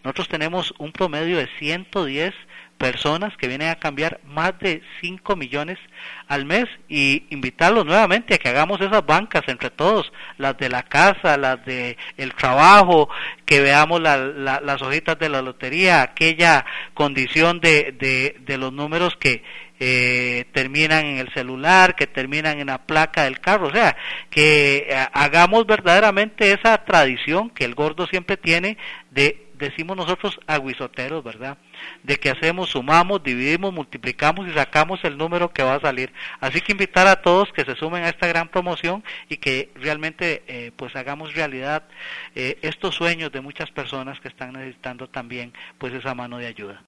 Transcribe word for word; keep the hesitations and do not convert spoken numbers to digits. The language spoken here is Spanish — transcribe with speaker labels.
Speaker 1: nosotros tenemos un promedio de ciento diez personas que vienen a cambiar más de cinco millones al mes, y invitarlos nuevamente a que hagamos esas bancas entre todos, las de la casa, las de el trabajo, que veamos la, la, las hojitas de la lotería, aquella condición de, de, de los números que eh, terminan en el celular, que terminan en la placa del carro, o sea, que eh, hagamos verdaderamente esa tradición que el gordo siempre tiene de, decimos nosotros, aguizoteros, ¿verdad? De que hacemos, sumamos, dividimos, multiplicamos y sacamos el número que va a salir. Así que invitar a todos que se sumen a esta gran promoción y que realmente eh, pues hagamos realidad eh, estos sueños de muchas personas que están necesitando también pues esa mano de ayuda.